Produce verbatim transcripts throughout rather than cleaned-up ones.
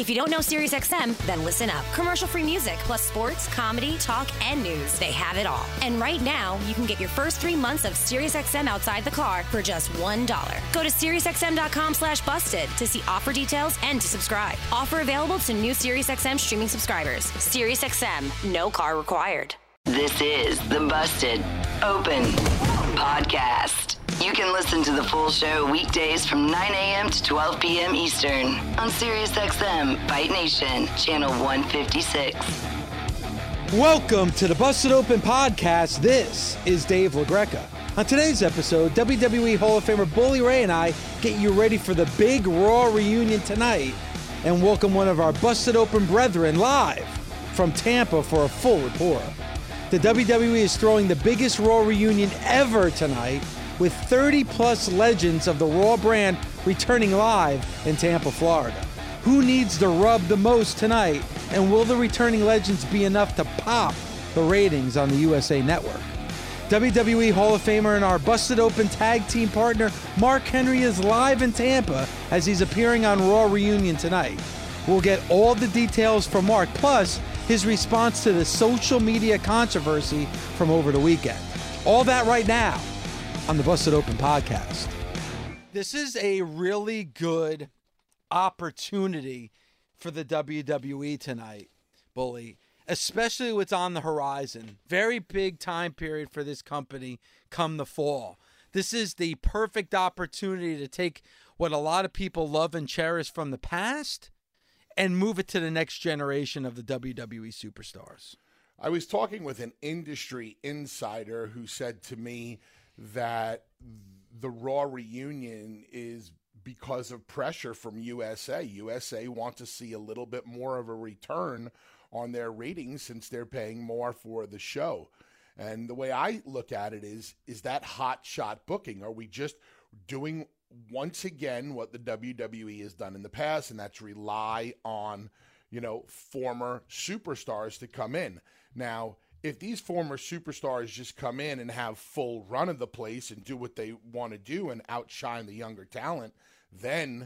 If you don't know SiriusXM, then listen up. Commercial-free music, plus sports, comedy, talk, and news. They have it all. And right now, you can get your first three months of SiriusXM outside the car for just one dollar. Go to SiriusXM.com slash busted to see offer details and to subscribe. Offer available to new SiriusXM streaming subscribers. SiriusXM, no car required. This is the Busted Open Podcast. You can listen to the full show weekdays from nine a.m. to twelve p.m. Eastern on SiriusXM Fight Nation, channel one fifty-six. Welcome to the Busted Open Podcast. This is Dave LaGreca. On today's episode, W W E Hall of Famer Bully Ray and I get you ready for the big Raw reunion tonight and welcome one of our Busted Open brethren live from Tampa for a full report. The W W E is throwing the biggest Raw reunion ever tonight, with thirty plus legends of the Raw brand returning live in Tampa, Florida. Who needs the rub the most tonight, and will the returning legends be enough to pop the ratings on the U S A Network? W W E Hall of Famer and our Busted Open tag team partner Mark Henry is live in Tampa as he's appearing on Raw Reunion tonight. We'll get all the details from Mark, plus his response to the social media controversy from over the weekend. All that right now on the Busted Open Podcast. This is a really good opportunity for the W W E tonight, Bully, especially what's on the horizon. Very big time period for this company come the fall. This is the perfect opportunity to take what a lot of people love and cherish from the past and move it to the next generation of the W W E superstars. I was talking with an industry insider who said to me that the Raw reunion is because of pressure from U S A. U S A want to see a little bit more of a return on their ratings since they're paying more for the show. And the way I look at it is, is that hot shot booking? Are we just doing once again what the W W E has done in the past, and that's rely on, you know, former superstars to come in? Now, if these former superstars just come in and have full run of the place and do what they want to do and outshine the younger talent, then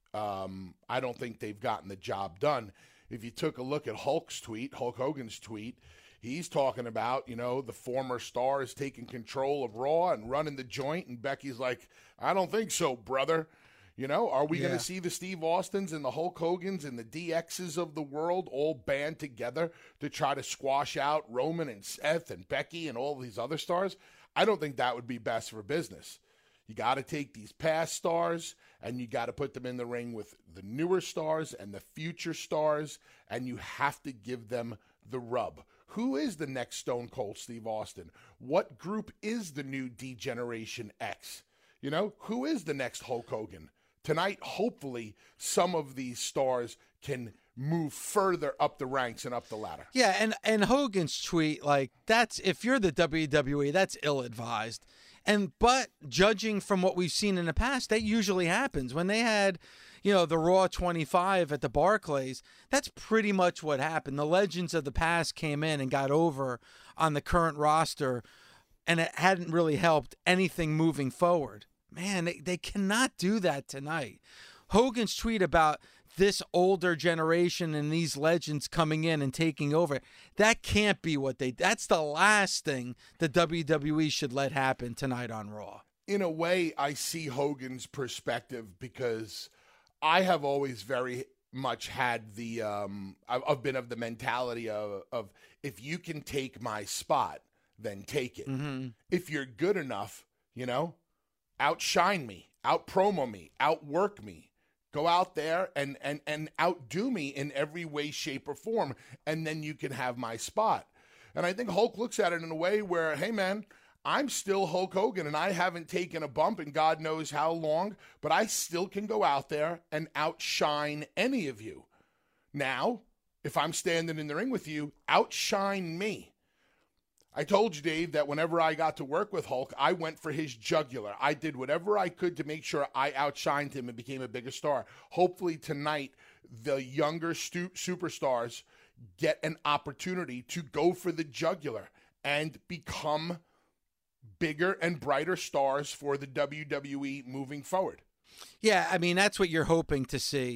um, I don't think they've gotten the job done. If you took a look at Hulk's tweet, Hulk Hogan's tweet, he's talking about, you know, the former stars taking control of Raw and running the joint, and Becky's like, I don't think so, brother. You know, are we yeah. going to see the Steve Austins and the Hulk Hogans and the D Xs of the world all band together to try to squash out Roman and Seth and Becky and all these other stars? I don't think that would be best for business. You got to take these past stars and you got to put them in the ring with the newer stars and the future stars, and you have to give them the rub. Who is the next Stone Cold Steve Austin? What group is the new D-Generation X? You know, who is the next Hulk Hogan? Tonight, hopefully, some of these stars can move further up the ranks and up the ladder. Yeah, and, and Hogan's tweet, like, that's, if you're the W W E, that's ill-advised. And, but judging from what we've seen in the past, that usually happens. When they had, you know, the Raw twenty-five at the Barclays, that's pretty much what happened. The legends of the past came in and got over on the current roster, and it hadn't really helped anything moving forward. Man, they, they cannot do that tonight. Hogan's tweet about this older generation and these legends coming in and taking over, that can't be what they, that's the last thing the W W E should let happen tonight on Raw. In a way, I see Hogan's perspective because I have always very much had the, um, I've, I've been of the mentality of, of if you can take my spot, then take it. Mm-hmm. If you're good enough, you know, outshine me, out-promo me, outwork me. Go out there and, and, and outdo me in every way, shape, or form, and then you can have my spot. And I think Hulk looks at it in a way where, hey, man, I'm still Hulk Hogan, and I haven't taken a bump in God knows how long, but I still can go out there and outshine any of you. Now, if I'm standing in the ring with you, outshine me. I told you, Dave, that whenever I got to work with Hulk, I went for his jugular. I did whatever I could to make sure I outshined him and became a bigger star. Hopefully tonight, the younger stu- superstars get an opportunity to go for the jugular and become bigger and brighter stars for the W W E moving forward. Yeah, I mean, that's what you're hoping to see.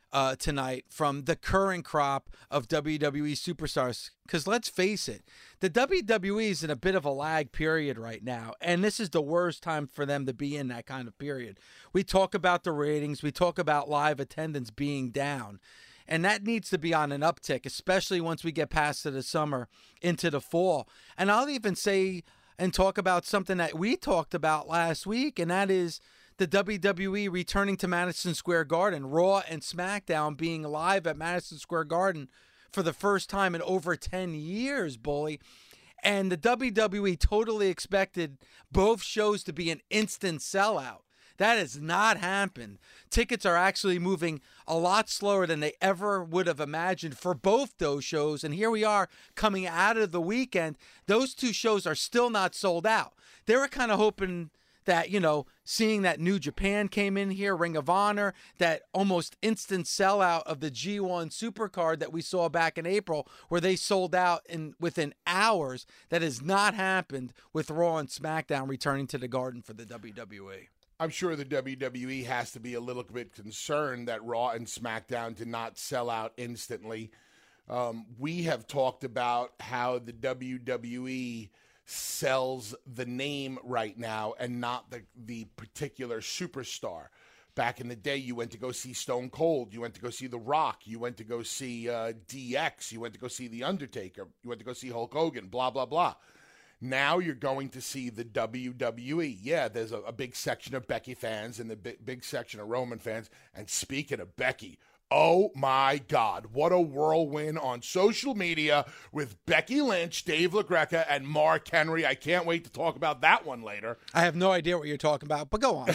uh, tonight from the current crop of W W E superstars. Because let's face it, the W W E is in a bit of a lag period right now, and this is the worst time for them to be in that kind of period. We talk about the ratings, we talk about live attendance being down, and that needs to be on an uptick, especially once we get past the summer into the fall. And I'll even say and talk about something that we talked about last week, and that is the W W E returning to Madison Square Garden, Raw and SmackDown being live at Madison Square Garden for the first time in over ten years, Bully. And the W W E totally expected both shows to be an instant sellout. That has not happened. Tickets are actually moving a lot slower than they ever would have imagined for both those shows. And here we are coming out of the weekend. Those two shows are still not sold out. They were kind of hoping that, you know, seeing that New Japan came in here, Ring of Honor, that almost instant sellout of the G one Supercard that we saw back in April, where they sold out in within hours. That has not happened with Raw and SmackDown returning to the Garden for the W W E. I'm sure the W W E has to be a little bit concerned that Raw and SmackDown did not sell out instantly. Um, we have talked about how the W W E sells the name right now and not the, the particular superstar. Back in the day, you went to go see Stone Cold. You went to go see The Rock. You went to go see uh, D X. You went to go see The Undertaker. You went to go see Hulk Hogan, blah, blah, blah. Now you're going to see the W W E. Yeah, there's a, a big section of Becky fans and the big, big section of Roman fans. And speaking of Becky, oh my God, what a whirlwind on social media with Becky Lynch, Dave LaGreca, and Mark Henry. I can't wait to talk about that one later. I have no idea what you're talking about, but go on.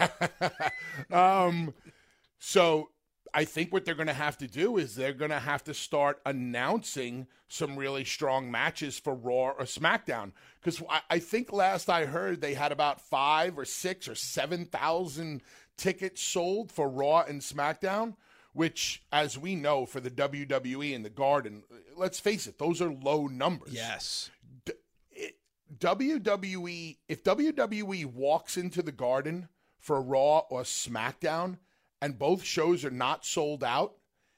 um, so I think what they're going to have to do is they're going to have to start announcing some really strong matches for Raw or SmackDown. Because I, I think last I heard they had about five or six or seven thousand tickets sold for Raw and SmackDown, which, as we know, for the W W E and the Garden, let's face it, those are low numbers. Yes. D- it, W W E, if W W E walks into the Garden for Raw or SmackDown and both shows are not sold out,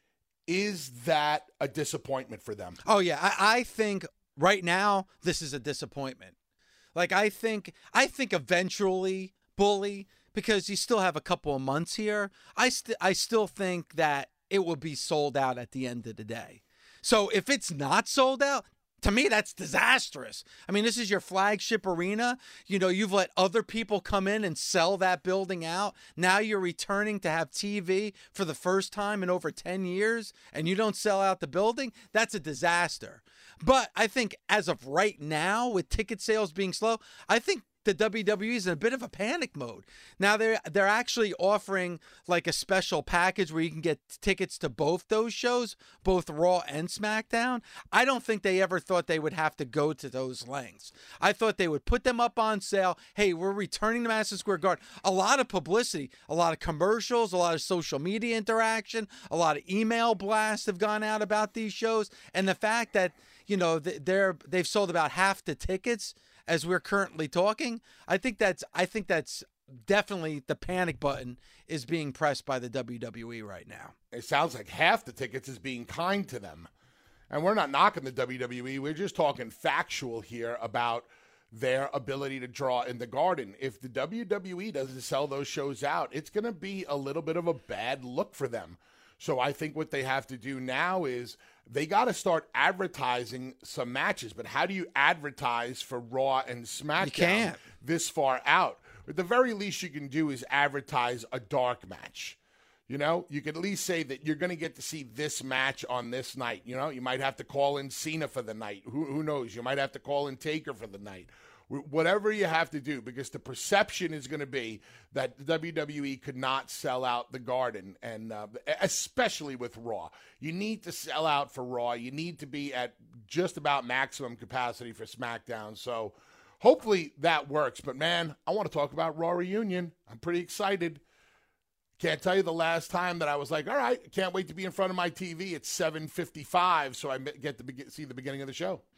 is that a disappointment for them? Oh, yeah. I, I think right now this is a disappointment. Like, I think, I think eventually, Bully, because you still have a couple of months here, I, st- I still think that it will be sold out at the end of the day. So if it's not sold out, to me, that's disastrous. I mean, this is your flagship arena. You know, you've let other people come in and sell that building out. Now you're returning to have T V for the first time in over ten years, and you don't sell out the building. That's a disaster. But I think as of right now, with ticket sales being slow, I think the W W E is in a bit of a panic mode. Now they're they're actually offering like a special package where you can get tickets to both those shows, both Raw and SmackDown. I don't think they ever thought they would have to go to those lengths. I thought they would put them up on sale. Hey, we're returning to Madison Square Garden. A lot of publicity, a lot of commercials, a lot of social media interaction, a lot of email blasts have gone out about these shows, and the fact that, you know, they're they've sold about half the tickets as we're currently talking, I think that's I think that's definitely the panic button is being pressed by the W W E right now. It sounds like half the tickets is being kind to them. And we're not knocking the W W E. We're just talking factual here about their ability to draw in the Garden. If the W W E doesn't sell those shows out, it's going to be a little bit of a bad look for them. So I think what they have to do now is they got to start advertising some matches. But how do you advertise for Raw and SmackDown you can't. this far out? At the very least you can do is advertise a dark match. You know, you could at least say that you're going to get to see this match on this night. You know, you might have to call in Cena for the night. Who, who knows? You might have to call in Taker for the night. Whatever you have to do, because the perception is going to be that the W W E could not sell out the Garden, and uh, especially with Raw. You need to sell out for Raw. You need to be at just about maximum capacity for SmackDown. So hopefully that works. But, man, I want to talk about Raw Reunion. I'm pretty excited. Can't tell you the last time that I was like, all right, can't wait to be in front of my T V at seven fifty-five so I get to be- see the beginning of the show.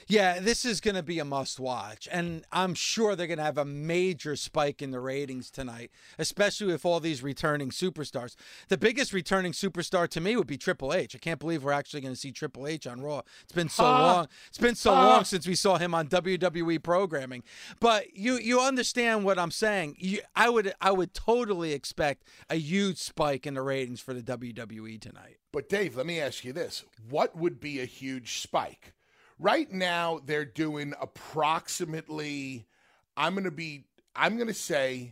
Yeah, this is going to be a must-watch, and I'm sure they're going to have a major spike in the ratings tonight, especially with all these returning superstars. The biggest returning superstar to me would be Triple H. I can't believe we're actually going to see Triple H on Raw. It's been so Huh. long. It's been so Huh. long since we saw him on W W E programming. But you you understand what I'm saying. You, I would I would totally expect a huge spike in the ratings for the W W E tonight. But Dave, let me ask you this. What would be a huge spike? Right now, they're doing approximately, I'm going to be, I'm going to say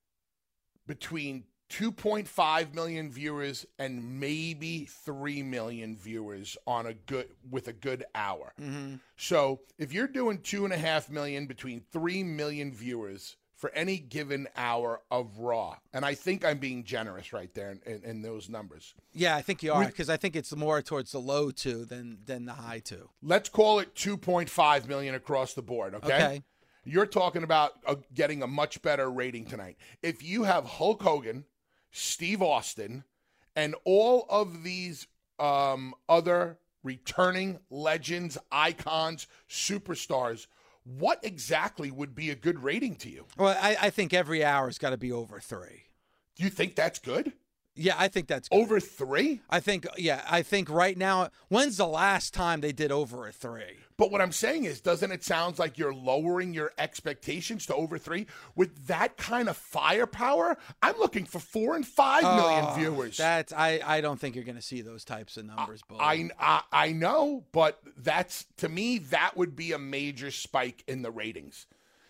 between two point five million viewers and maybe three million viewers on a good, with a good hour. Mm-hmm. So if you're doing two and a half million, between three million viewers for any given hour of Raw. And I think I'm being generous right there in, in, in those numbers. Yeah, I think you are, We- because I think it's more towards the low two than than the high two. Let's call it two point five million across the board, okay? Okay. You're talking about uh, getting a much better rating tonight. If you have Hulk Hogan, Steve Austin, and all of these um, other returning legends, icons, superstars, what exactly would be a good rating to you? Well, I, I think every hour's got to be over three. Do you think that's good? Yeah, I think that's good. Over three? I think, yeah, I think right now, when's the last time they did over a three? But what I'm saying is, doesn't it sound like you're lowering your expectations to over three? With that kind of firepower, I'm looking for four and five million Oh, viewers. That's I, I don't think you're going to see those types of numbers, Bull. I, I I know, but that's, to me, that would be a major spike in the ratings.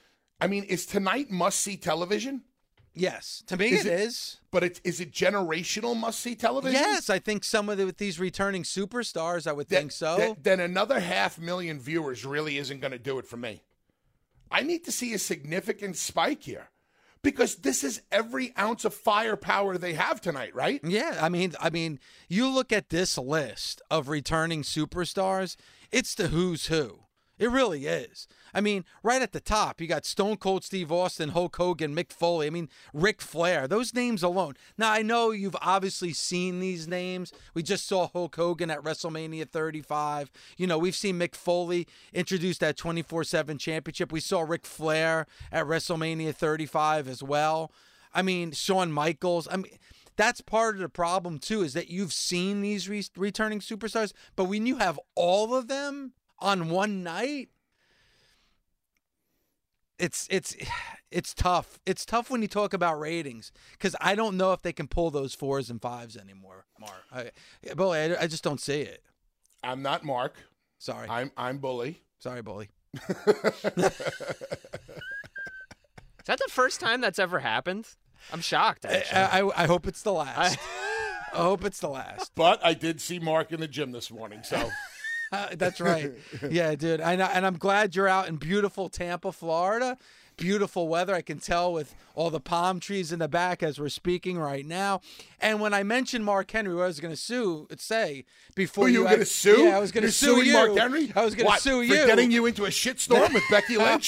I mean, is tonight must-see television? Yes, to me Is it it- is. But it, is it generational must-see television? Yes, I think some of the, with these returning superstars, I would Then- think so. then- Then another half million viewers really isn't going to do it for me. I need to see a significant spike here, because this is every ounce of firepower they have tonight, right? Yeah, I mean, I mean, you look at this list of returning superstars, it's the who's who. It really is. I mean, right at the top, you got Stone Cold Steve Austin, Hulk Hogan, Mick Foley. I mean, Ric Flair. Those names alone. Now, I know you've obviously seen these names. We just saw Hulk Hogan at WrestleMania thirty-five. You know, we've seen Mick Foley introduce that twenty-four seven championship. We saw Ric Flair at WrestleMania thirty-five as well. I mean, Shawn Michaels. I mean, that's part of the problem, too, is that you've seen these re- returning superstars, but when you have all of them on one night, it's it's it's tough. It's tough when you talk about ratings, because I don't know if they can pull those fours and fives anymore, Mark. I, Bully, I, I just don't see it. I'm not Mark. Sorry. I'm I'm Bully. Sorry, Bully. Is that the first time that's ever happened? I'm shocked, I, actually. I, I hope it's the last. I hope it's the last. But I did see Mark in the gym this morning, so Uh, that's right. Yeah, dude. I know, and I'm glad you're out in beautiful Tampa, Florida. Beautiful weather. I can tell with all the palm trees in the back as we're speaking right now. And when I mentioned Mark Henry, what I was going to sue, say before who you were I- going to sue? Yeah, I was going to You're sue suing you. Mark Henry. I was going to What, sue for you. getting you into a shitstorm with Becky Lynch.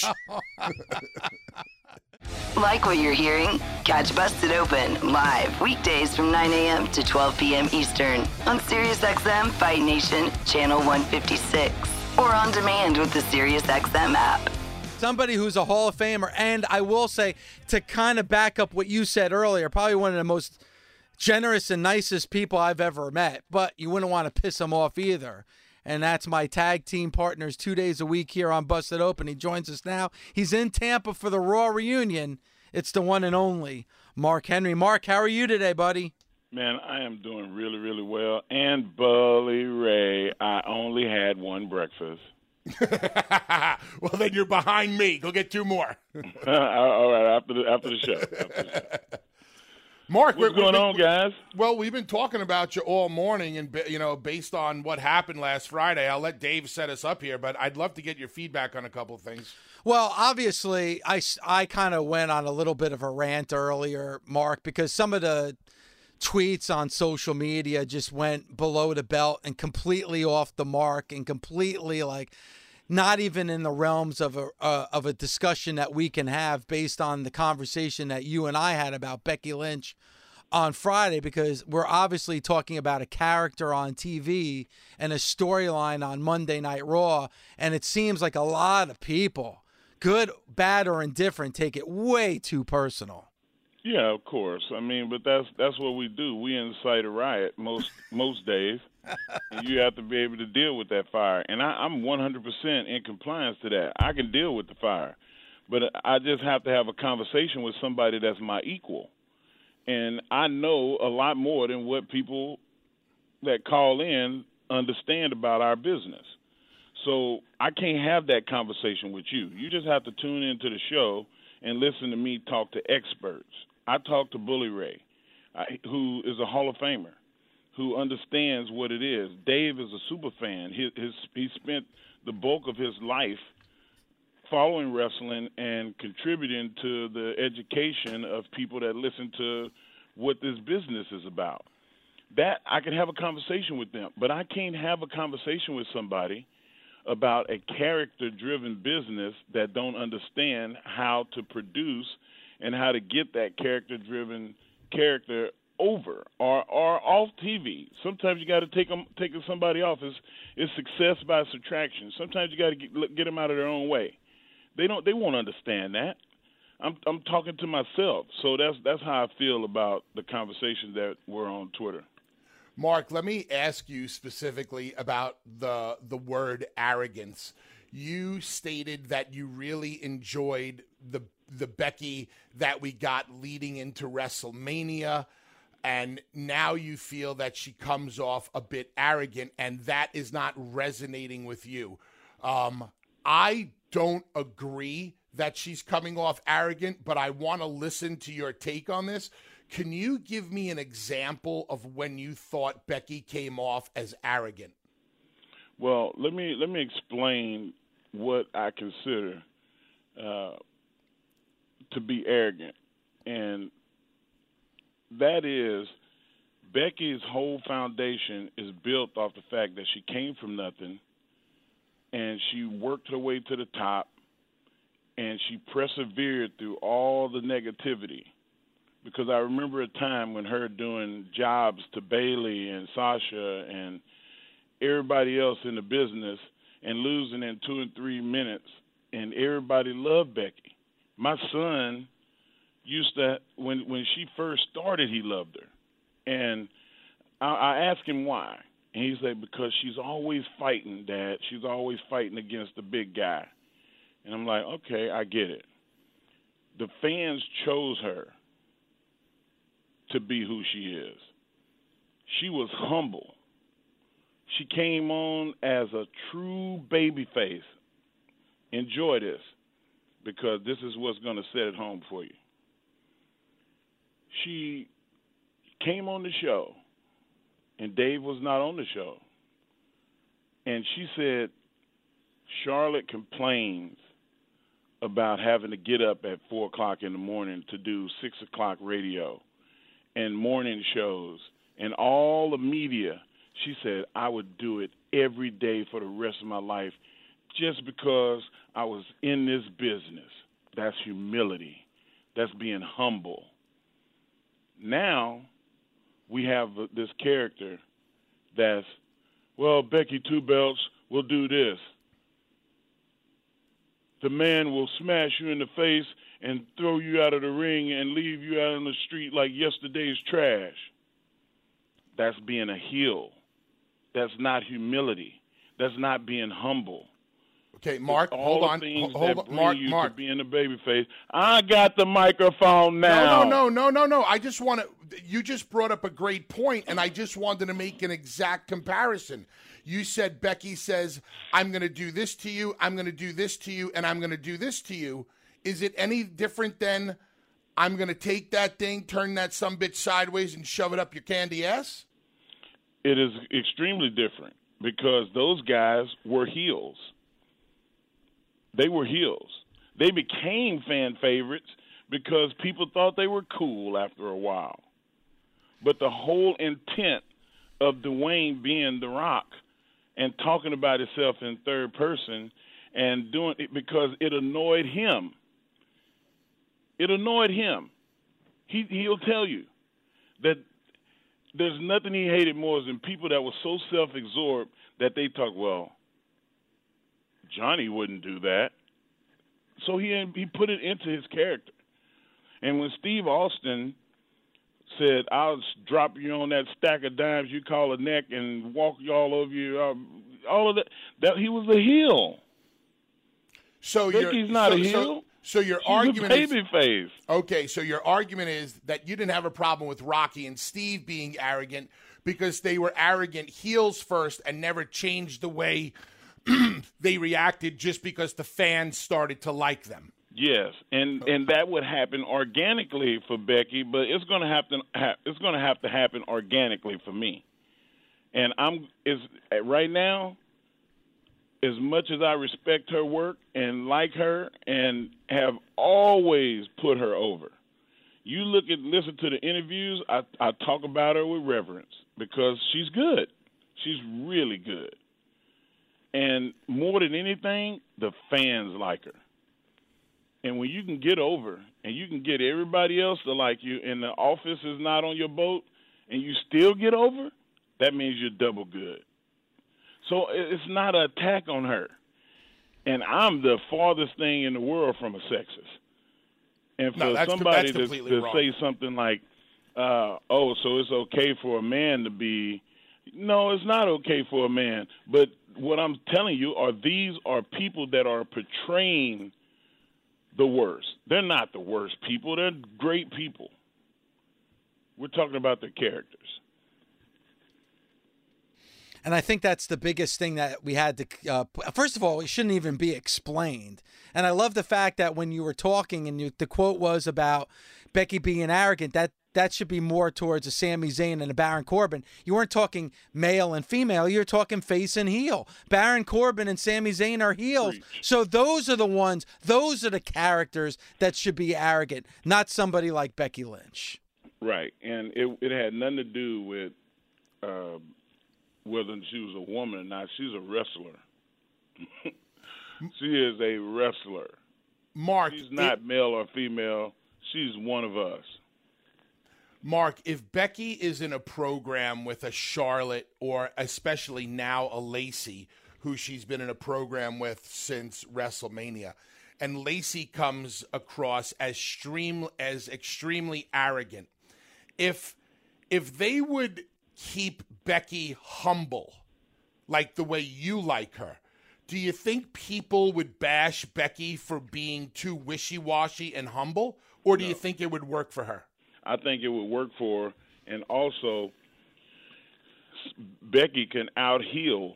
Like what you're hearing? Catch Busted Open live weekdays from nine a.m. to twelve p.m. Eastern on SiriusXM Fight Nation Channel one fifty-six or on demand with the SiriusXM app. Somebody who's a Hall of Famer, and I will say, to kind of back up what you said earlier, probably one of the most generous and nicest people I've ever met, but you wouldn't want to piss him off either. And that's my tag team partners two days a week here on Busted Open. He joins us now. He's in Tampa for the Raw reunion. It's the one and only Mark Henry. Mark, how are you today, buddy? Man, I am doing really, really well. And Bully Ray, I only had one breakfast. Well, then you're behind me. Go get two more. All right, after the after the show. After the show. Mark, What's we're- going we're- on, guys? Well, we've been talking about you all morning, and you know, based on what happened last Friday, I'll let Dave set us up here. But I'd love to get your feedback on a couple of things. Well, obviously, I, I kind of went on a little bit of a rant earlier, Mark, because some of the tweets on social media just went below the belt and completely off the mark and completely like not even in the realms of a uh, of a discussion that we can have based on the conversation that you and I had about Becky Lynch on Friday because we're obviously talking about a character on T V and a storyline on Monday Night Raw, and it seems like a lot of people, good, bad, or indifferent, take it way too personal. Yeah, of course. I mean, but that's that's what we do. We incite a riot most most days. And you have to be able to deal with that fire. And I, I'm one hundred percent in compliance to that. I can deal with the fire. But I just have to have a conversation with somebody that's my equal. And I know a lot more than what people that call in understand about our business. So I can't have that conversation with you. You just have to tune into the show and listen to me talk to experts. I talk to Bully Ray, I, who is a Hall of Famer, who understands what it is. Dave is a super fan. His, his, he spent the bulk of his life following wrestling and contributing to the education of people that listen to what this business is about. That I can have a conversation with them, but I can't have a conversation with somebody about a character-driven business that don't understand how to produce and how to get that character-driven character over or, or off T V. Sometimes you got to take them, take somebody off. It's, it's success by subtraction. Sometimes you got to get, get them out of their own way. They don't. They won't understand that. I'm I'm talking to myself, so that's that's how I feel about the conversation that we're on Twitter. Mark, let me ask you specifically about the the word arrogance. You stated that you really enjoyed the the Becky that we got leading into WrestleMania, and now you feel that she comes off a bit arrogant, and that is not resonating with you. Um, I don't agree that she's coming off arrogant, but I want to listen to your take on this. Can you give me an example of when you thought Becky came off as arrogant? Well, let me let me explain what I consider uh, to be arrogant, and that is Becky's whole foundation is built off the fact that she came from nothing, and she worked her way to the top, and she persevered through all the negativity. Because I remember a time when her doing jobs to Bayley and Sasha and everybody else in the business and losing in two and three minutes, and everybody loved Becky. My son used to, when when she first started, he loved her. And I, I asked him why. And he said, because she's always fighting, Dad. She's always fighting against the big guy. And I'm like, okay, I get it. The fans chose her to be who she is. She was humble. She came on as a true baby face. Enjoy this, because this is what's going to set it home for you. She came on the show, and Dave was not on the show. And she said, Charlotte complains about having to get up at four o'clock in the morning to do six o'clock radio and morning shows and all the media. She said, I would do it every day for the rest of my life just because I was in this business. That's humility. That's being humble. Now we have this character that's, well, Becky Two Belts will do this. The man will smash you in the face and throw you out of the ring and leave you out on the street like yesterday's trash. That's being a heel. That's not humility. That's not being humble. Okay, Mark, all hold the on. Things Hold that on, bring Mark, you Mark. to being a babyface. I got the microphone now. No, no, no, no, no, no. I just want to, you just brought up a great point, and I just wanted to make an exact comparison. You said Becky says, I'm going to do this to you, I'm going to do this to you, and I'm going to do this to you. Is it any different than I'm going to take that thing, turn that sumbitch sideways, and shove it up your candy ass? It is extremely different because those guys were heels. They were heels. They became fan favorites because people thought they were cool after a while. But the whole intent of Dwayne being The Rock and talking about himself in third person and doing it because it annoyed him. It annoyed him. He, he'll tell you. that there's nothing he hated more than people that were so self-absorbed that they talk, well, Johnny wouldn't do that. So he he put it into his character. And when Steve Austin said, I'll drop you on that stack of dimes you call a neck and walk you all over you, uh, all of that, that he was a heel. So Becky's not so, a heel. So, so your She's argument a baby is, face. Okay, so your argument is that you didn't have a problem with Rocky and Steve being arrogant because they were arrogant heels first and never changed the way they reacted just because the fans started to like them. Yes, and and that would happen organically for Becky, but it's going to have to ha- it's going to have to happen organically for me. And I'm is right now, as much as I respect her work and like her and have always put her over. You look at listen to the interviews, I I talk about her with reverence because she's good. She's really good. And more than anything, the fans like her. And when you can get over and you can get everybody else to like you and the office is not on your boat and you still get over, that means you're double good. So it's not an attack on her. And I'm the farthest thing in the world from a sexist. And for no, that's, somebody that's to, to say something like, uh, oh, so it's okay for a man to be, no, it's not okay for a man. But what I'm telling you are these are people that are portraying the worst. They're not the worst people. They're great people. We're talking about their characters. And I think that's the biggest thing that we had to, uh, first of all, it shouldn't even be explained. And I love the fact that when you were talking and you, the quote was about Becky being arrogant, that that should be more towards a Sami Zayn and a Baron Corbin. You weren't talking male and female. You're talking face and heel. Baron Corbin and Sami Zayn are heels. So those are the ones, those are the characters that should be arrogant, not somebody like Becky Lynch. Right. And it, it had nothing to do with uh, whether she was a woman or not. She's a wrestler. She is a wrestler. Mark, she's not it, male or female. She's one of us. Mark, if Becky is in a program with a Charlotte or especially now a Lacey, who she's been in a program with since WrestleMania, and Lacey comes across as stream as extremely arrogant, if if they would keep Becky humble, like the way you like her, do you think people would bash Becky for being too wishy-washy and humble, or do No. you think it would work for her? I think it would work for her, and also Becky can out-heel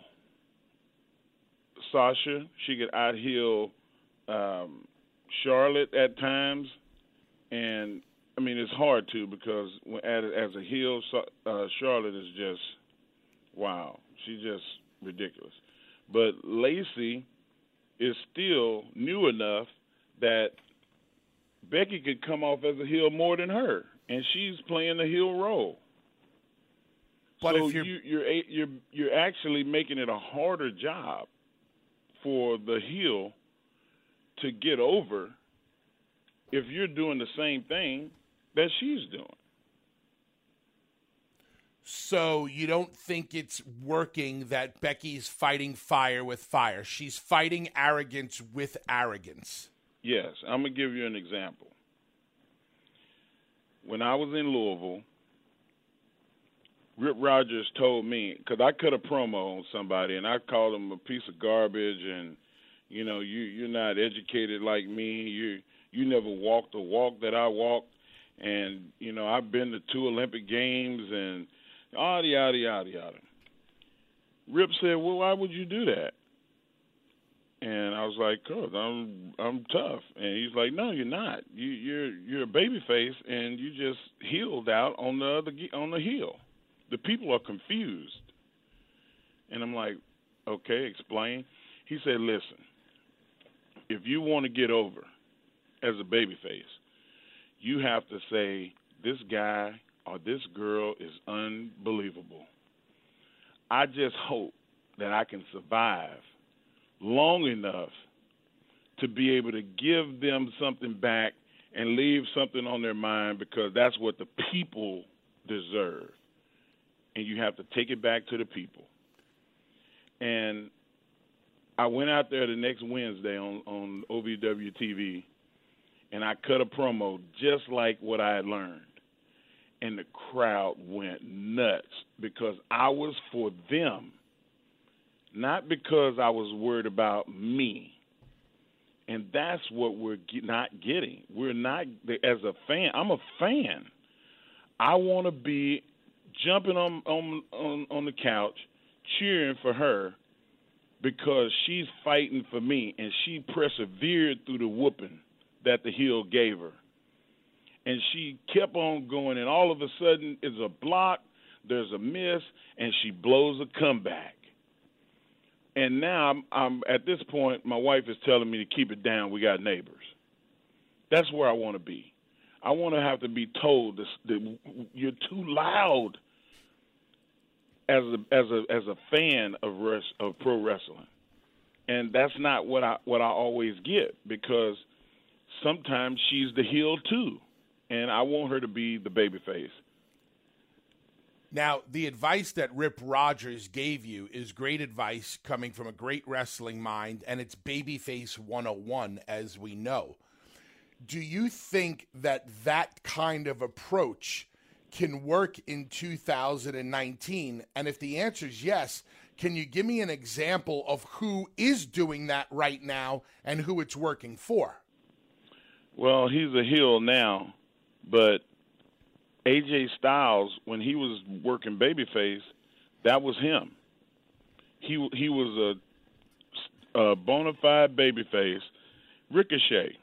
Sasha. She could out-heel um, Charlotte at times, and I mean it's hard to because when, as a heel, uh, Charlotte is just wow. She's just ridiculous. But Lacey is still new enough that Becky could come off as a heel more than her, and she's playing the heel role. But so if you're... You, you're you're you're actually making it a harder job for the heel to get over if you're doing the same thing that she's doing. So you don't think it's working that Becky's fighting fire with fire? She's fighting arrogance with arrogance. Yes, I'm going to give you an example. When I was in Louisville, Rip Rogers told me, because I cut a promo on somebody, and I called him a piece of garbage, and, you know, you, you're not educated like me. You you never walked the walk that I walked, and, you know, I've been to two Olympic Games, and yada, yada, yada, yada. Rip said, well, why would you do that? And I was like, "Cause I'm I'm tough." And he's like, "No, you're not. You, you're you're a babyface, and you just heeled out on the other on the heel. The people are confused." And I'm like, "Okay, explain." He said, "Listen, if you want to get over as a babyface, you have to say this guy or this girl is unbelievable. I just hope that I can survive long enough to be able to give them something back and leave something on their mind because that's what the people deserve. And you have to take it back to the people. And I went out there the next Wednesday on, on O V W T V, and I cut a promo just like what I had learned. And the crowd went nuts because I was for them, not because I was worried about me. And that's what we're not getting. We're not, as a fan, I'm a fan. I want to be jumping on, on on on the couch, cheering for her because she's fighting for me, and she persevered through the whooping that the heel gave her. And she kept on going, and all of a sudden it's a block, there's a miss, and she blows a comeback. And now I'm, I'm at this point, my wife is telling me to keep it down. We got neighbors. That's where I want to be. I want to have to be told this, that you're too loud as a as a as a fan of res, of pro wrestling, and that's not what I what I always get, because sometimes she's the heel too, and I want her to be the babyface. Now, the advice that Rip Rogers gave you is great advice coming from a great wrestling mind, and it's babyface one oh one, as we know. Do you think that that kind of approach can work in two thousand nineteen? And if the answer is yes, can you give me an example of who is doing that right now and who it's working for? Well, he's a heel now, but A J Styles, when he was working babyface, that was him. He he was a, a bona fide babyface. Ricochet,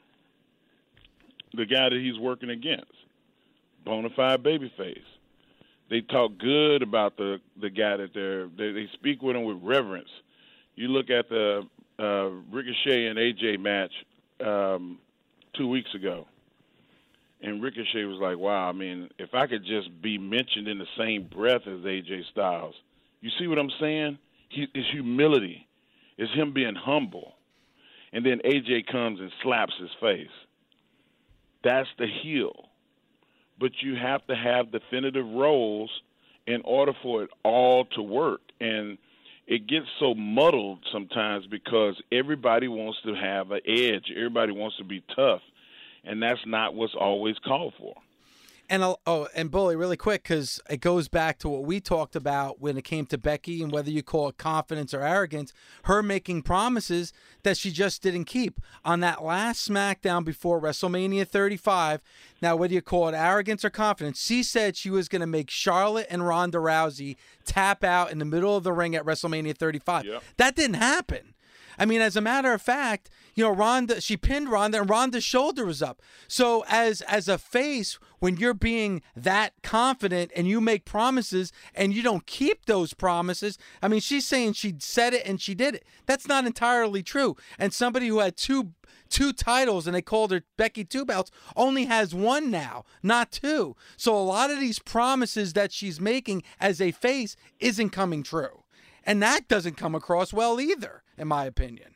the guy that he's working against, bona fide babyface. They talk good about the, the guy that they're they, they speak with him with reverence. You look at the uh, Ricochet and A J match um, two weeks ago, and Ricochet was like, wow, I mean, if I could just be mentioned in the same breath as A J Styles. You see what I'm saying? He, it's humility. It's him being humble. And then A J comes and slaps his face. That's the heel. But you have to have definitive roles in order for it all to work. And it gets so muddled sometimes because everybody wants to have an edge. Everybody wants to be tough. And that's not what's always called for. And I'll, oh, and Bully, really quick, because it goes back to what we talked about when it came to Becky, and whether you call it confidence or arrogance, her making promises that she just didn't keep on that last SmackDown before WrestleMania thirty-five. Now, whether you call it arrogance or confidence, she said she was going to make Charlotte and Ronda Rousey tap out in the middle of the ring at WrestleMania thirty-five. Yep. That didn't happen. I mean, as a matter of fact, you know, Ronda, she pinned Ronda, and Ronda's shoulder was up. So as as a face, when you're being that confident and you make promises and you don't keep those promises, I mean, she's saying she said it and she did it. That's not entirely true. And somebody who had two two titles, and they called her Becky Two Belts, only has one now, not two. So a lot of these promises that she's making as a face isn't coming true. And that doesn't come across well either, in my opinion.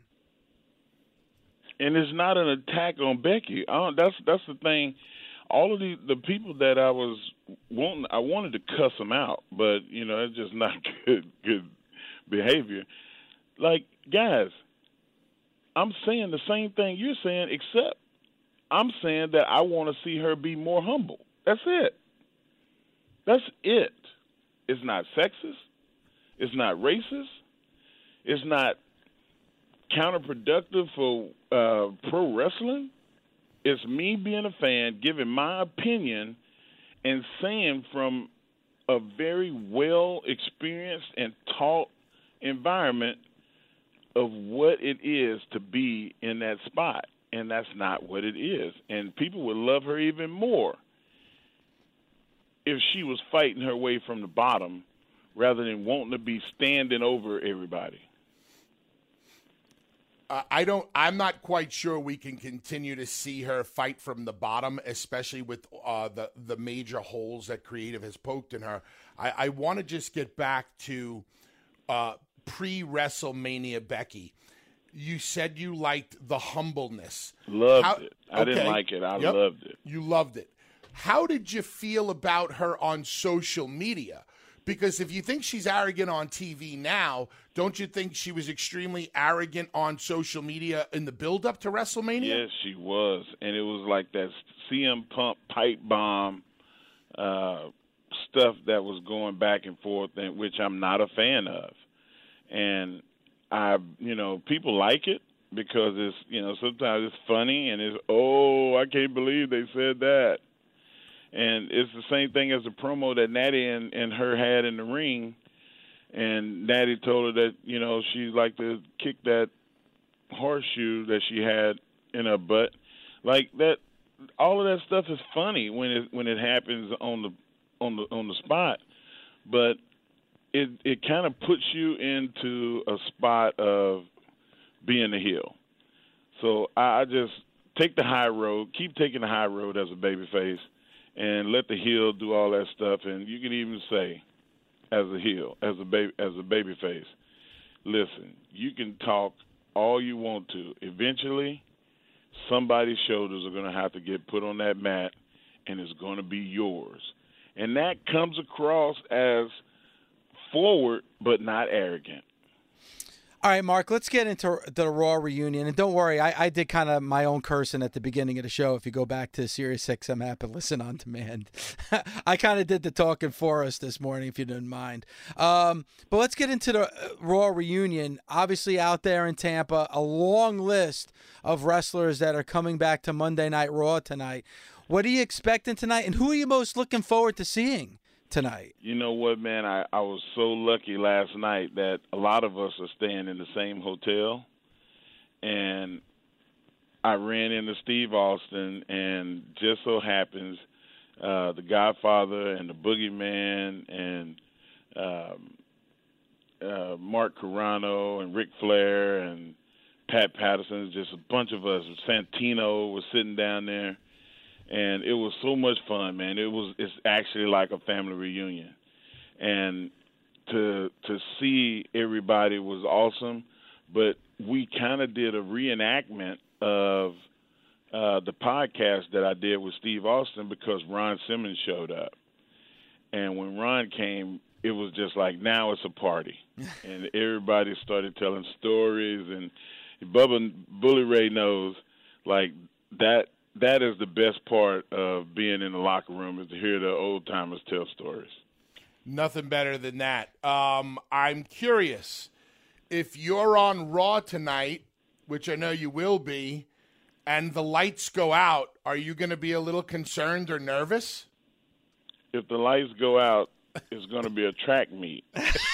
And it's not an attack on Becky. I don't, that's that's the thing. All of the the people that I was wanting, I wanted to cuss them out, but you know, it's just not good good behavior. Like, guys, I'm saying the same thing you're saying, except I'm saying that I want to see her be more humble. That's it. That's it. It's not sexist. It's not racist. It's not counterproductive for uh, pro wrestling. It's me being a fan, giving my opinion, and saying from a very well-experienced and taught environment of what it is to be in that spot. And that's not what it is. And people would love her even more if she was fighting her way from the bottom rather than wanting to be standing over everybody. Uh, I don't. I'm not quite sure we can continue to see her fight from the bottom, especially with uh, the the major holes that creative has poked in her. I, I want to just get back to uh, pre-WrestleMania Becky. You said you liked the humbleness. Loved How, it. I okay. didn't like it. I yep. loved it. You loved it. How did you feel about her on social media? Because if you think she's arrogant on T V now, don't you think she was extremely arrogant on social media in the build-up to WrestleMania? Yes, she was. And it was like that C M Punk pipe bomb uh, stuff that was going back and forth, and which I'm not a fan of. And, I, you know, people like it because it's, you know, sometimes it's funny and it's, oh, I can't believe they said that. And it's the same thing as the promo that Natty and, and her had in the ring. And Natty told her that, you know, she liked to kick that horseshoe that she had in her butt. Like that, all of that stuff is funny when it when it happens on the on the on the spot. But it it kind of puts you into a spot of being a heel. So I, I just take the high road, keep taking the high road as a babyface. And let the heel do all that stuff, and you can even say, as a heel, as a baby, as a baby face, listen, you can talk all you want to. Eventually, somebody's shoulders are going to have to get put on that mat, and it's going to be yours. And that comes across as forward, but not arrogant. All right, Mark, let's get into the Raw reunion. And don't worry, I, I did kind of my own cursing at the beginning of the show. If you go back to SiriusXM app and listen on demand, I kind of did the talking for us this morning, if you didn't mind. Um, but let's get into the Raw reunion. Obviously, out there in Tampa, a long list of wrestlers that are coming back to Monday Night Raw tonight. What are you expecting tonight, and who are you most looking forward to seeing tonight? You know what, man? I, I was so lucky last night that a lot of us are staying in the same hotel. And I ran into Steve Austin, and just so happens uh, the Godfather and the Boogeyman and um, uh, Mark Carrano and Ric Flair and Pat Patterson, just a bunch of us. Santino was sitting down there. And it was so much fun, man. It was it's actually like a family reunion. And to to see everybody was awesome, but we kind of did a reenactment of uh, the podcast that I did with Steve Austin because Ron Simmons showed up. And when Ron came, it was just like, now it's a party. And everybody started telling stories, and Bubba Bully Ray knows, like, that That is the best part of being in the locker room, is to hear the old-timers tell stories. Nothing better than that. Um, I'm curious, if you're on Raw tonight, which I know you will be, and the lights go out, are you going to be a little concerned or nervous? If the lights go out, it's going to be a track meet.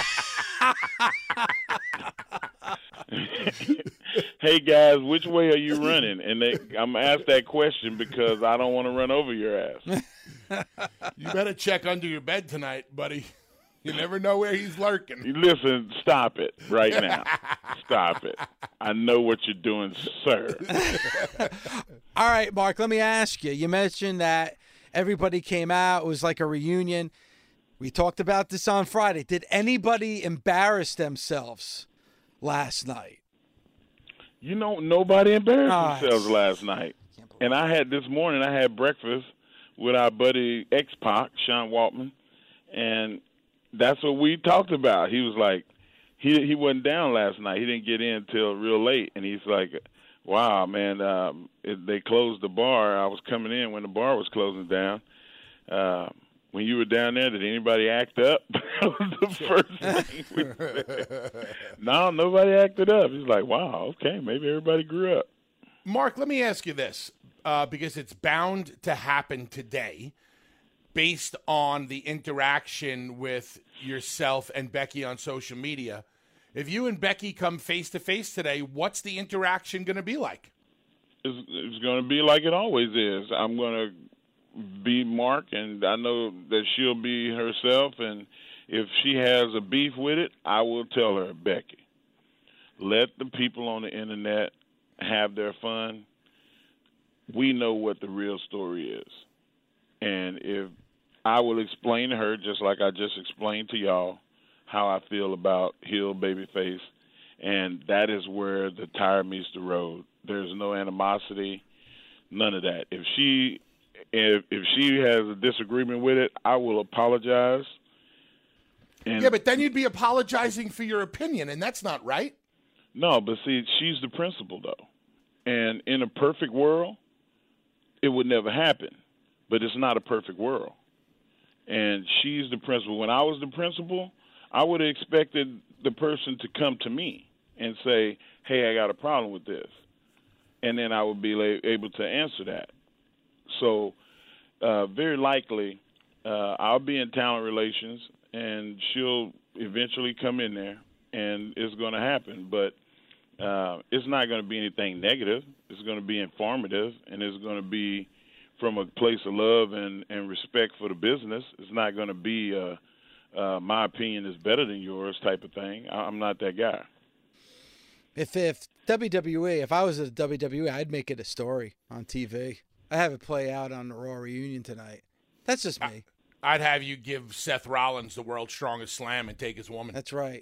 Hey guys, which way are you running? And they, I'm asked that question because I don't want to run over your ass. You better check under your bed tonight, buddy. You never know where he's lurking. Listen, stop it right now. Stop it. I know what you're doing, sir. All right, Mark, let me ask you. You mentioned that everybody came out. It was like a reunion. We talked about this on Friday. Did anybody embarrass themselves last night? You know, nobody embarrassed oh, themselves last night. And I had this morning, I had breakfast with our buddy X-Pac, Sean Waltman, and that's what we talked about. He was like, he he wasn't down last night. He didn't get in till real late, and he's like, wow, man, um, it, they closed the bar. I was coming in when the bar was closing down. Uh, when you were down there, did anybody act up? That was the first thing we said. No, nobody acted up. He's like, wow, okay, maybe everybody grew up. Mark, let me ask you this, uh, because it's bound to happen today based on the interaction with yourself and Becky on social media. If you and Becky come face-to-face today, what's the interaction going to be like? It's, it's going to be like it always is. I'm going to be Mark, and I know that she'll be herself, and if she has a beef with it, I will tell her, Becky, let the people on the internet have their fun. We know what the real story is. And if I will explain to her, just like I just explained to y'all, how I feel about heel babyface, and that is where the tire meets the road. There's no animosity, none of that. If she if if she has a disagreement with it, I will apologize. And yeah, but then you'd be apologizing for your opinion, and that's not right. No, but see, she's the principal, though. And in a perfect world, it would never happen. But it's not a perfect world. And she's the principal. When I was the principal, I would have expected the person to come to me and say, hey, I got a problem with this. And then I would be able to answer that. So uh, very likely uh, I'll be in talent relations, and she'll eventually come in there, and it's going to happen. But uh, it's not going to be anything negative. It's going to be informative, and it's going to be from a place of love and, and respect for the business. It's not going to be uh, uh, my opinion is better than yours type of thing. I, I'm not that guy. If if W W E, if I was at W W E, I'd make it a story on T V. I have it play out on the Raw reunion tonight. That's just me. I'd have you give Seth Rollins the world's strongest slam and take his woman. That's right.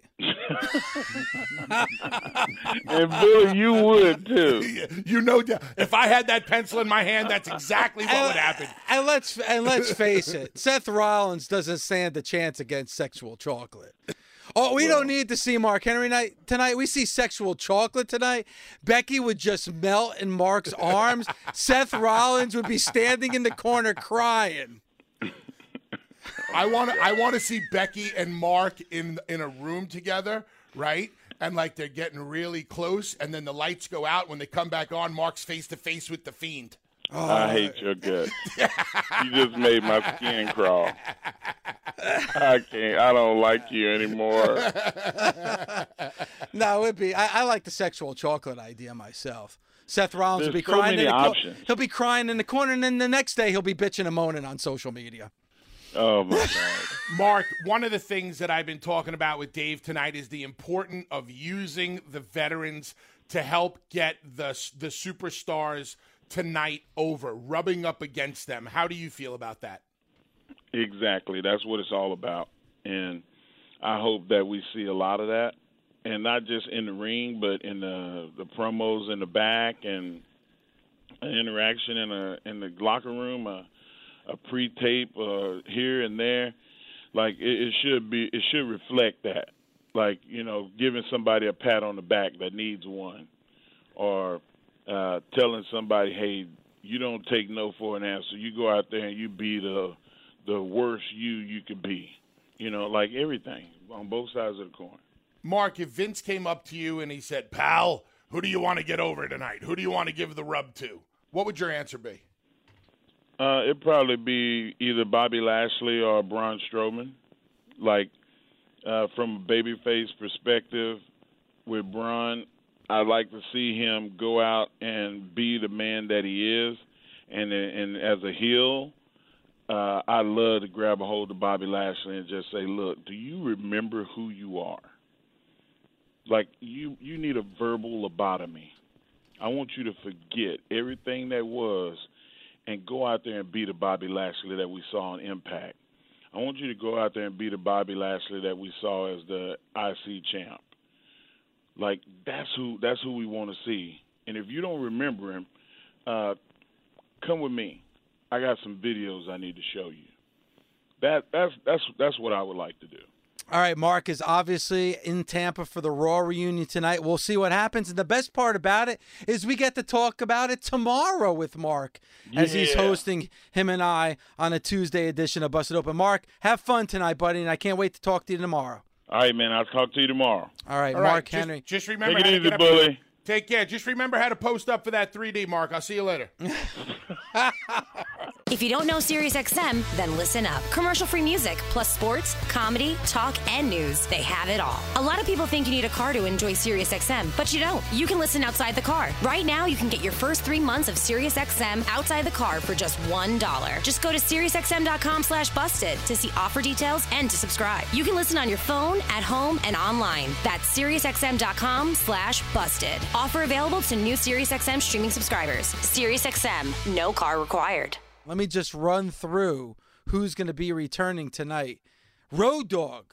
And Billy, you would too. You know, if I had that pencil in my hand, that's exactly what and, would happen. And let's and let's face it, Seth Rollins doesn't stand a chance against sexual chocolate. Oh, we well, don't need to see Mark Henry night tonight. We see sexual chocolate tonight. Becky would just melt in Mark's arms. Seth Rollins would be standing in the corner crying. I want to I want to see Becky and Mark in in a room together, right? And like they're getting really close, and then the lights go out. When they come back on, Mark's face to face with the Fiend. Oh. I hate your guts. You just made my skin crawl. I can't. I don't like you anymore. No, it'd be. I, I like the sexual chocolate idea myself. Seth Rollins There's will be so crying. many in the options. Co- he'll be crying in the corner, and then the next day he'll be bitching and moaning on social media. Oh my God. Mark, one of the things that I've been talking about with Dave tonight is the importance of using the veterans to help get the the superstars tonight over, rubbing up against them. How do you feel about that? Exactly. That's what it's all about. And I hope that we see a lot of that, and not just in the ring, but in the the promos in the back, and an interaction in a in the locker room, a, a pre-tape uh, here and there. Like it, it should be, it should reflect that. Like, you know, giving somebody a pat on the back that needs one, or uh, telling somebody, hey, you don't take no for an answer. You go out there and you be the the worst you you could be. You know, like everything on both sides of the coin. Mark, if Vince came up to you and he said, pal, who do you want to get over tonight? Who do you want to give the rub to? What would your answer be? Uh, it'd probably be either Bobby Lashley or Braun Strowman. Like, uh, from a babyface perspective, with Braun, I'd like to see him go out and be the man that he is. And, and as a heel, uh, I'd love to grab a hold of Bobby Lashley and just say, look, do you remember who you are? Like, you, you need a verbal lobotomy. I want you to forget everything that was and go out there and be the Bobby Lashley that we saw on Impact. I want you to go out there and be the Bobby Lashley that we saw as the I C champ. Like, that's who that's who we want to see. And if you don't remember him, uh, come with me. I got some videos I need to show you. That that's that's that's what I would like to do. All right, Mark is obviously in Tampa for the Raw reunion tonight. We'll see what happens. And the best part about it is we get to talk about it tomorrow with Mark as Yeah. he's hosting him and I on a Tuesday edition of Busted Open. Mark, have fun tonight, buddy, and I can't wait to talk to you tomorrow. All right, man. I'll talk to you tomorrow. All right, All Mark right, just, Henry. Just remember Take how it to easy, get up. bully. Take care. Just remember how to post up for that three D, Mark. I'll see you later. If you don't know SiriusXM, then listen up. Commercial-free music, plus sports, comedy, talk, and news. They have it all. A lot of people think you need a car to enjoy SiriusXM, but you don't. You can listen outside the car. Right now, you can get your first three months of SiriusXM outside the car for just one dollar. Just go to SiriusXM.com slash busted to see offer details and to subscribe. You can listen on your phone, at home, and online. That's SiriusXM.com slash busted. Offer available to new SiriusXM streaming subscribers. SiriusXM, no car required. Let me just run through who's going to be returning tonight. Road Dogg,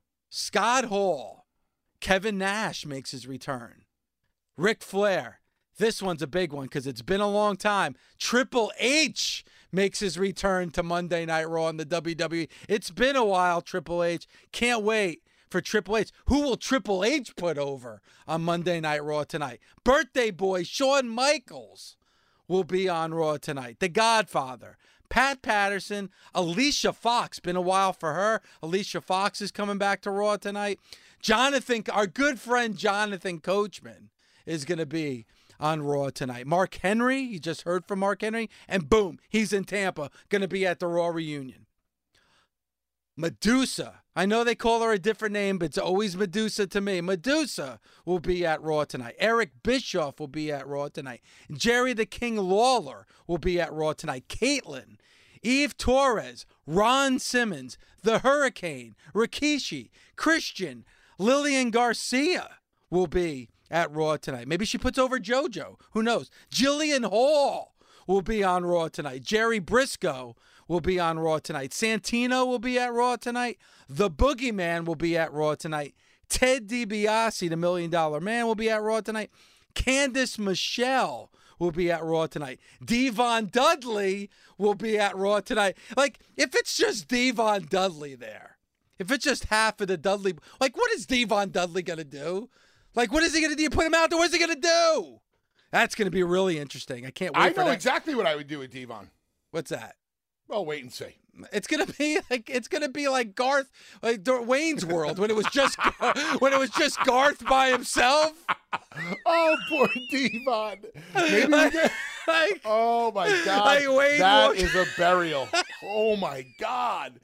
Scott Hall, Kevin Nash makes his return. Ric Flair, This one's a big one because it's been a long time. Triple H makes his return to Monday Night Raw in the W W E. It's been a while, Triple H. Can't wait for Triple H. Who will Triple H put over on Monday Night Raw tonight? Birthday boy Shawn Michaels will be on Raw tonight. The Godfather, Pat Patterson, Alicia Fox. Been a while for her. Alicia Fox is coming back to Raw tonight. Jonathan, our good friend Jonathan Coachman is going to be on Raw tonight. Mark Henry, you just heard from Mark Henry, and boom, he's in Tampa, going to be at the Raw reunion. Medusa, I know they call her a different name, but it's always Medusa to me. Medusa will be at Raw tonight. Eric Bischoff will be at Raw tonight. Jerry the King Lawler will be at Raw tonight. Caitlyn, Eve Torres, Ron Simmons, The Hurricane, Rikishi, Christian, Lillian Garcia will be at Raw tonight. Maybe she puts over JoJo. Who knows? Jillian Hall will be on Raw tonight. Jerry Briscoe will be on Raw tonight. Santino will be at Raw tonight. The Boogeyman will be at Raw tonight. Ted DiBiase, the Million Dollar Man, will be at Raw tonight. Candice Michelle will be at Raw tonight. Devon Dudley will be at Raw tonight. Like, if it's just Devon Dudley there, if it's just half of the Dudley, like, what is Devon Dudley going to do? Like, what is he going to do? You put him out there, what's he going to do? That's going to be really interesting. I can't wait I for know that. exactly what I would do with Devon. What's that? Well, wait and see. It's gonna be like it's gonna be like Garth, like Wayne's World when it was just when it was just Garth by himself. Oh, poor Devon. Maybe we get, Like, oh my God, like Wayne that walked- is a burial. Oh my God,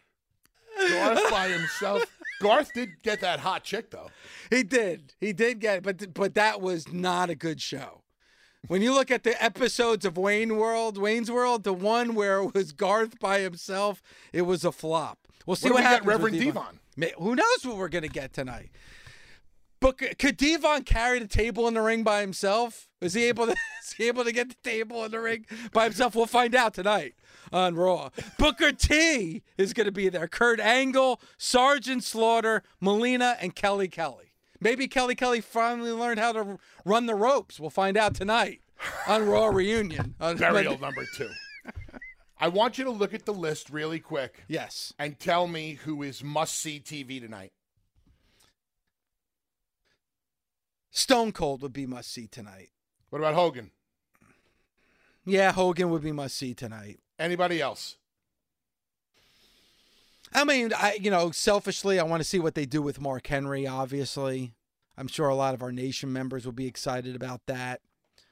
Garth by himself. Garth did get that hot chick though. He did, he did get it, but but that was not a good show. When you look at the episodes of Wayne World, Wayne's World, the one where it was Garth by himself, it was a flop. We'll see What what, do we get, happens. Reverend with Devon? May- Who knows what we're gonna get tonight? But c- could Devon carry the table in the ring by himself? Is he able to? Is he able to get the table in the ring by himself? We'll find out tonight on Raw. Booker T is going to be there. Kurt Angle, Sergeant Slaughter, Melina, and Kelly Kelly. Maybe Kelly Kelly finally learned how to run the ropes. We'll find out tonight on Raw Reunion. On Burial Monday. number two. I want you to look at the list really quick Yes. and tell me who is must-see T V tonight. Stone Cold would be must see tonight. What about Hogan? Yeah, Hogan would be must see tonight. Anybody else? I mean, I you know, selfishly, I want to see what they do with Mark Henry, obviously. I'm sure a lot of our nation members will be excited about that.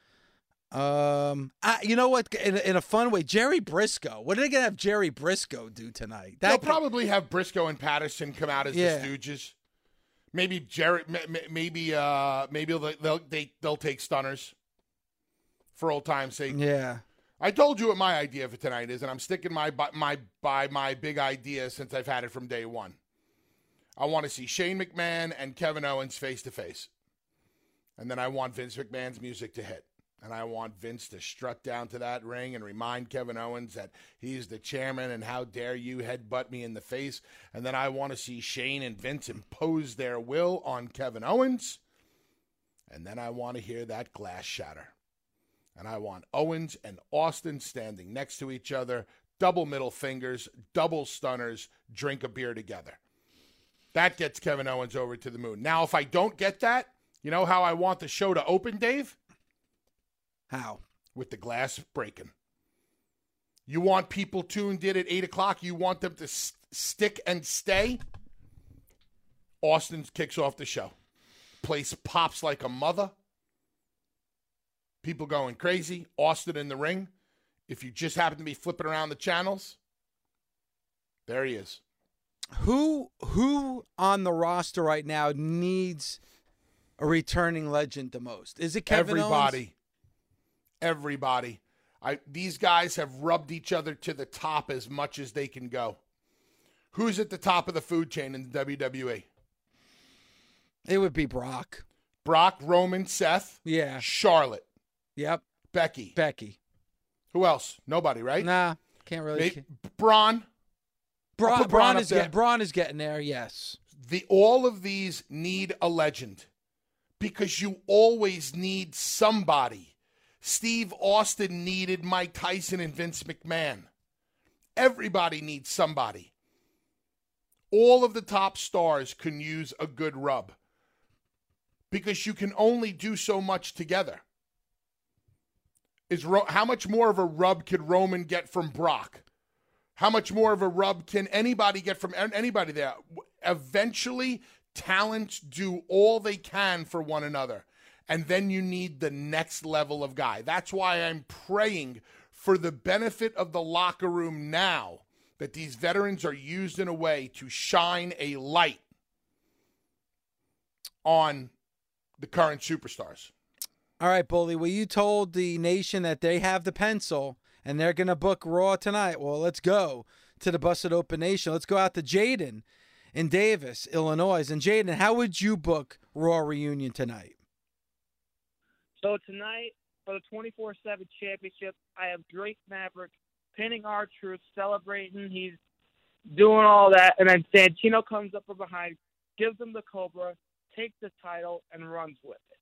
Um, I, you know what? In, in a fun way, Jerry Briscoe. What are they going to have Jerry Briscoe do tonight? That They'll could- probably have Briscoe and Patterson come out as Yeah. the Stooges. Maybe Jerry. Maybe uh, maybe they'll they'll, they, they'll take stunners for old time's sake. Yeah. I told you what my idea for tonight is, and I'm sticking my by my by my big idea since I've had it from day one. I want to see Shane McMahon and Kevin Owens face to face, and then I want Vince McMahon's music to hit, and I want Vince to strut down to that ring and remind Kevin Owens that he's the chairman and how dare you headbutt me in the face, and then I want to see Shane and Vince impose their will on Kevin Owens, and then I want to hear that glass shatter. And I want Owens and Austin standing next to each other, double middle fingers, double stunners, drink a beer together. That gets Kevin Owens over to the moon. Now, if I don't get that, you know how I want the show to open, Dave? How? With the glass breaking. You want people tuned in at eight o'clock? You want them to s- stick and stay? Austin kicks off the show. Place pops like a mother. People going crazy. Austin in the ring. If you just happen to be flipping around the channels, there he is. Who who on the roster right now needs a returning legend the most? Is it Kevin Everybody. Owens? Everybody. I, these guys have rubbed each other to the top as much as they can go. Who's at the top of the food chain in the W W E? It would be Brock. Brock, Roman, Seth, Yeah. Charlotte, Yep. Becky. Becky. Who else? Nobody, right? Nah, can't really. Maybe, Braun. Bra- I'll put Braun, Braun up is there. get, Braun is getting there, yes. The all of these need a legend. because you always need somebody. Steve Austin needed Mike Tyson and Vince McMahon. Everybody needs somebody. All of the top stars can use a good rub because you can only do so much together. Is Ro- how much more of a rub could Roman get from Brock? How much more of a rub can anybody get from anybody there? Eventually, talents do all they can for one another. And then you need the next level of guy. That's why I'm praying for the benefit of the locker room now that these veterans are used in a way to shine a light on the current superstars. All right, Bully. Well, you told the nation that they have the pencil and they're going to book Raw tonight. Well, let's go to the Busted Open Nation. Let's go out to Jaden in Davis, Illinois. And Jaden, how would you book Raw Reunion tonight? So tonight, for the twenty-four seven championship, I have Drake Maverick pinning R-Truth, celebrating. He's doing all that. And then Santino comes up from behind, gives him the Cobra, takes the title, and runs with it.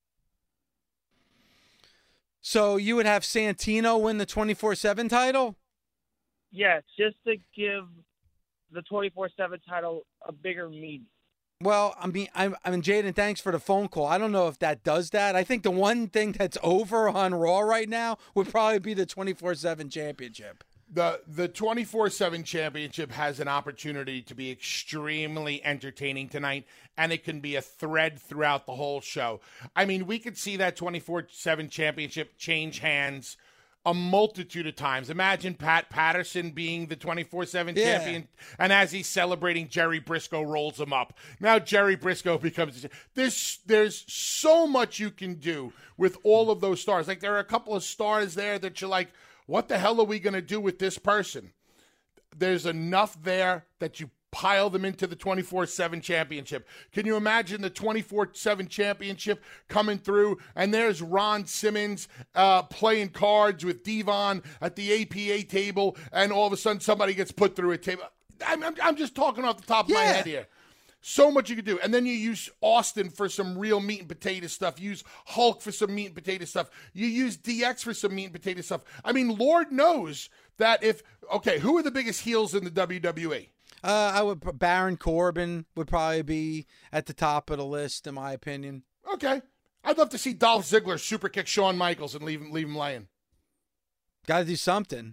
So you would have Santino win the twenty-four seven title? Yes, just to give the twenty-four seven title a bigger meaning. Well, I mean, I'm, I mean, Jaden, thanks for the phone call. I don't know if that does that. I think the one thing that's over on Raw right now would probably be the twenty-four seven championship. The the twenty-four seven championship has an opportunity to be extremely entertaining tonight, and it can be a thread throughout the whole show. I mean, we could see that twenty-four seven championship change hands a multitude of times. Imagine Pat Patterson being the twenty-four seven Yeah. champion, and as he's celebrating, Jerry Briscoe rolls him up. Now Jerry Briscoe becomes there's there's so much you can do with all of those stars. Like there are a couple of stars there that you're like, what the hell are we going to do with this person? There's enough there that you pile them into the twenty-four seven championship. Can you imagine the twenty-four seven championship coming through, and there's Ron Simmons uh, playing cards with Devon at the A P A table, and all of a sudden somebody gets put through a table. I'm, I'm, I'm just talking off the top of my Yeah. head here. So much you could do. And then you use Austin for some real meat and potato stuff. You use Hulk for some meat and potato stuff. You use D X for some meat and potato stuff. I mean, Lord knows that if, okay, who are the biggest heels in the W W E? Uh, I would put Baron Corbin would probably be at the top of the list, in my opinion. Okay. I'd love to see Dolph Ziggler super kick Shawn Michaels and leave him, leave him laying. Got to do something.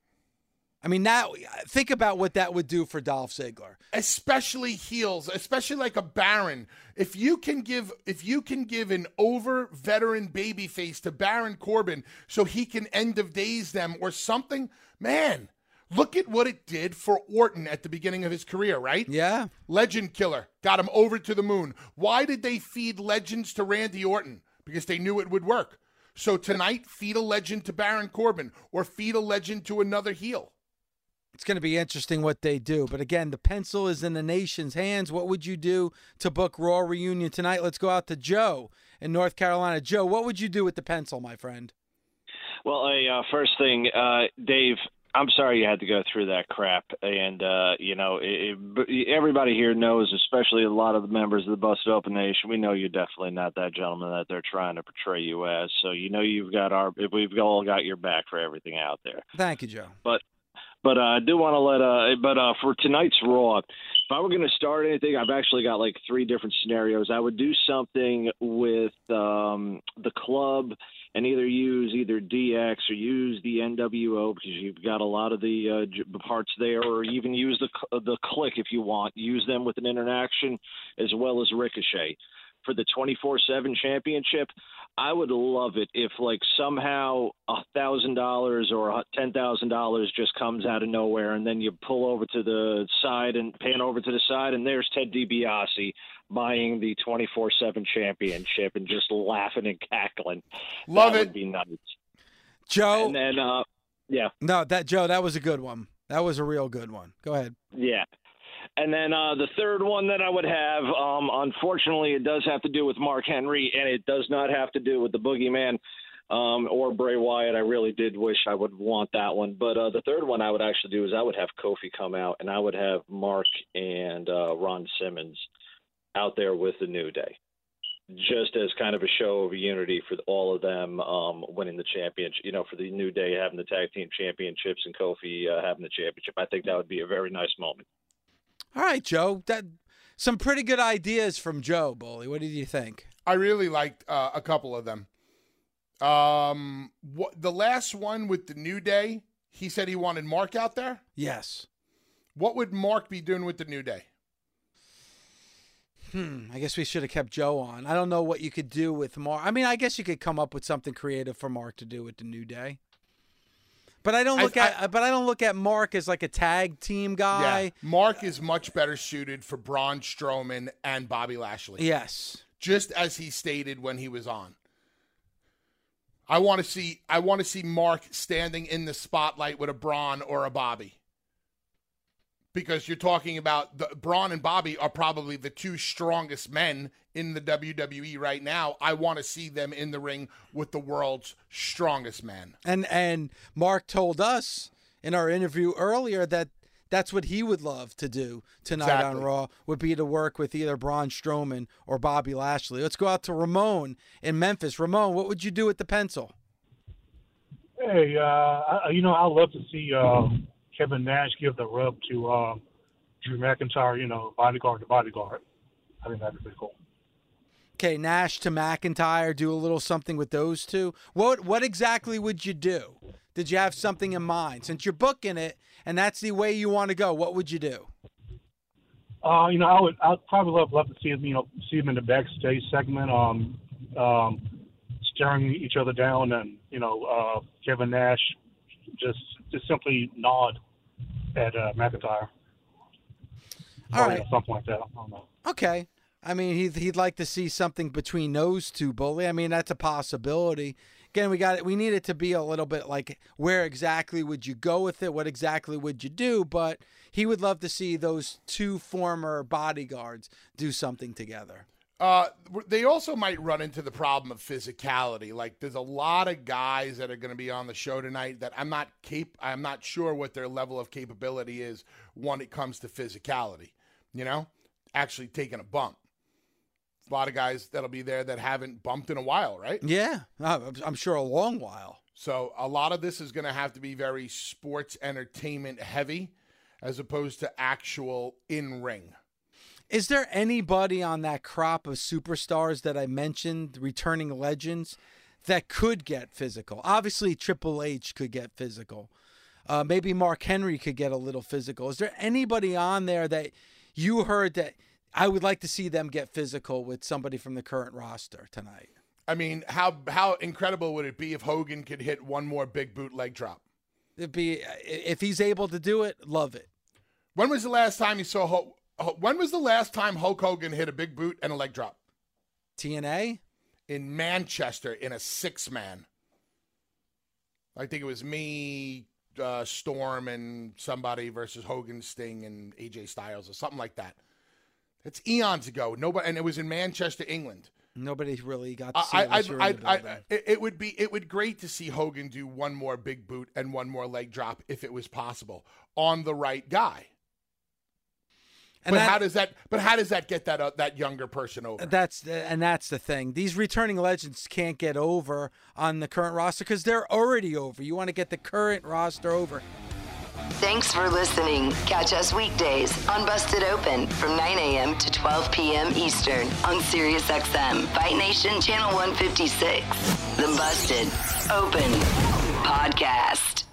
I mean, now think about what that would do for Dolph Ziggler. Especially heels, especially like a Baron. If you can give, if you can give an over veteran babyface to Baron Corbin so he can end of days them or something, man, look at what it did for Orton at the beginning of his career, right? Yeah. Legend killer, got him over to the moon. Why did they feed legends to Randy Orton? Because they knew it would work. So tonight, feed a legend to Baron Corbin or feed a legend to another heel. It's going to be interesting what they do. But again, the pencil is in the nation's hands. What would you do to book Raw Reunion tonight? Let's go out to Joe in North Carolina. Joe, what would you do with the pencil, my friend? Well, uh, first thing, uh, Dave, I'm sorry you had to go through that crap. And, uh, you know, it, it, everybody here knows, especially a lot of the members of the Busted Open Nation, we know you're definitely not that gentleman that they're trying to portray you as. So, you know, you've got our, we've all got your back for everything out there. Thank you, Joe. But, But uh, I do want to let uh, – but uh, for tonight's Raw, if I were going to start anything, I've actually got like three different scenarios. I would do something with um, the club and either use either D X or use the N W O because you've got a lot of the uh, parts there, or even use the the Click if you want. Use them with an interaction as well as Ricochet. For the twenty-four seven championship, I would love it if, like, somehow a thousand dollars or ten thousand dollars just comes out of nowhere, and then you pull over to the side and pan over to the side, and there's Ted DiBiase buying the twenty-four seven championship and just laughing and cackling. Love that it. Would be nice. Joe. And then, uh, yeah, No, that Joe, that was a good one. That was a real good one. Go ahead. yeah. And then uh, the third one that I would have, um, unfortunately, it does have to do with Mark Henry, and it does not have to do with the Boogeyman um, or Bray Wyatt. I really did wish I would want that one. But uh, the third one I would actually do is I would have Kofi come out, and I would have Mark and uh, Ron Simmons out there with the New Day. just as kind of a show of unity for all of them um, winning the championship, you know, for the New Day having the tag team championships and Kofi uh, having the championship. I think that would be a very nice moment. All right, Joe. That some pretty good ideas from Joe, Bully. What did you think? I really liked uh, a couple of them. Um, what, the last one with the New Day, he said he wanted Mark out there? Yes. What would Mark be doing with the New Day? Hmm, I guess we should have kept Joe on. I don't know what you could do with Mark. I mean, I guess you could come up with something creative for Mark to do with the New Day. But I don't look I, at I, but I don't look at Mark as like a tag team guy. Yeah, Mark is much better suited for Braun Strowman and Bobby Lashley. Yes. Just as he stated when he was on. I want to see I want to see Mark standing in the spotlight with a Braun or a Bobby. Because you're talking about the, Braun and Bobby are probably the two strongest men in the W W E right now. I want to see them in the ring with the world's strongest man. And and Mark told us in our interview earlier that that's what he would love to do tonight Exactly. on Raw, would be to work with either Braun Strowman or Bobby Lashley. Let's go out to Ramon in Memphis. Ramon, what would you do with the pencil? Hey, uh, I, you know, I'd love to see uh, Kevin Nash give the rub to uh, Drew McIntyre, you know, bodyguard to bodyguard. I think that'd be pretty cool. Okay, Nash to McIntyre, do a little something with those two. What what exactly would you do? Did you have something in mind? Since you're booking it and that's the way you want to go, what would you do? Uh, you know, I would I'd probably love love to see him, you know, see him in the backstage segment, um, um, staring each other down, and you know, uh, Kevin Nash just just simply nod at uh, McIntyre. All or, right, you know, something like that. I don't know. Okay. I mean, he'd, he'd like to see something between those two, Bully. I mean, that's a possibility. Again, we got it. We need it to be a little bit like, where exactly would you go with it? What exactly would you do? But he would love to see those two former bodyguards do something together. Uh, they also might run into the problem of physicality. Like, there's a lot of guys that are going to be on the show tonight that I'm not cap- I'm not sure what their level of capability is when it comes to physicality. You know, actually taking a bump. A lot of guys that'll be there that haven't bumped in a while, right? Yeah, I'm sure a long while. So a lot of this is going to have to be very sports entertainment heavy as opposed to actual in-ring. Is there anybody on that crop of superstars that I mentioned, returning legends, that could get physical? Obviously, Triple H could get physical. Uh, maybe Mark Henry could get a little physical. Is there anybody on there that you heard that I would like to see them get physical with somebody from the current roster tonight? I mean, how how incredible would it be if Hogan could hit one more big boot leg drop? It'd be, if he's able to do it, love it. When was the last time you saw Hulk? When was the last time Hulk Hogan hit a big boot and a leg drop? T N A? In Manchester in a six-man. I think it was me, uh, Storm, and somebody versus Hogan, Sting, and A J Styles or something like that. It's eons ago. Nobody, and it was in Manchester, England. Nobody really got to see I, it. I, unless you were I, in the I, building. I, it would be it would great to see Hogan do one more big boot and one more leg drop if it was possible on the right guy. And but that- how does that? But how does that get that uh, that younger person over? That's and that's the thing. These returning legends can't get over on the current roster because they're already over. You want to get the current roster over. Thanks for listening. Catch us weekdays on Busted Open from nine a.m. to twelve p.m. Eastern on SiriusXM Fight Nation Channel one fifty-six. The Busted Open Podcast.